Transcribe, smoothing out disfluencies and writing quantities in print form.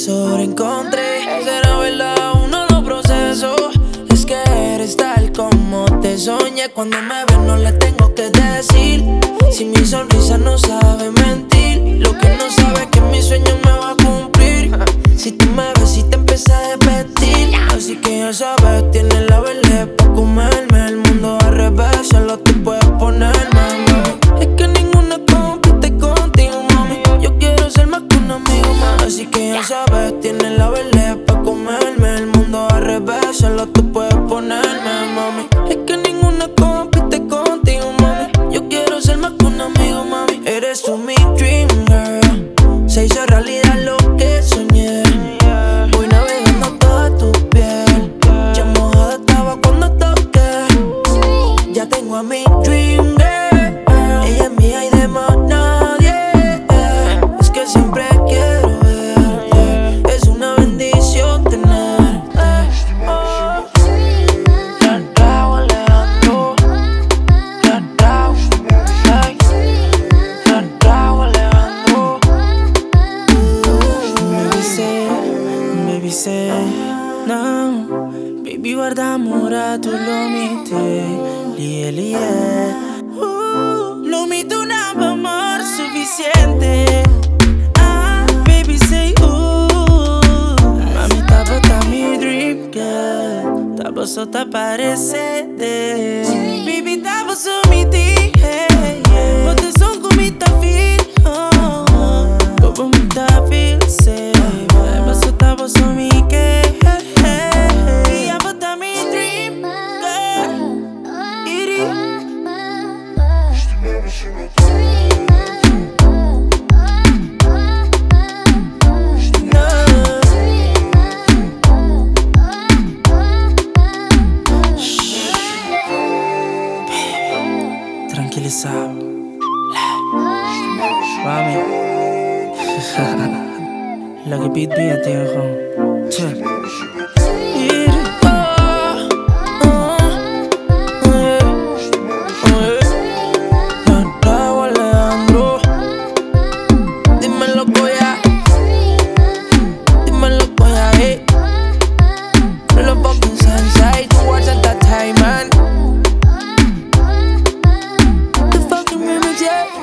ahora encontré. Será verdad, uno lo proceso. Es que eres tal como te soñé. Cuando me ves no le tengo que decir. Si mi sonrisa no sabe mentir. Lo que no sabe es que mi sueño me va a cumplir. Si tú me ves y te empiezas a repetir. Así que ya sabes, tienes la verde pa' comerme. El mundo al revés, solo tú puedes ponerme, mami. Es que ninguna compite contigo, mami. Yo quiero ser más que un amigo, mami. Así que ya sabes, tienes la verde pa' comerme. El mundo al revés, solo tú puedes ponerme, mami. Es que ninguna compite contigo, mami. Yo quiero ser más que un amigo, mami. Eres tú mi dream girl. Se hizo realidad lo que soñé. Voy navegando toda tu piel. Ya mojada estaba cuando toqué. Ya tengo a mi dream girl. Ella es mía y de más nadie. Es que siempre quiero verte. Es una bendición tenerte. Raúl Alejandro. Raúl Alejandro. Baby say, no. Baby guarda amore, tu lo mite. Lie. Lo mite un amor suficiente. Baby say, mami, t'as mi dream girl. T'as beso te parece de. Baby, t'as beso mi ti. But the song come me ta feel. Como me ta feel, say. T'as beso mi que. Yeah, but t'as mi dream girl. Iri. Tranquilizado. Mami. La que pide te dejo. Che. Dímelo, Goya. Dímelo, Goya, Los fucking sensei, towards entertainment. The fucking remix, yeah.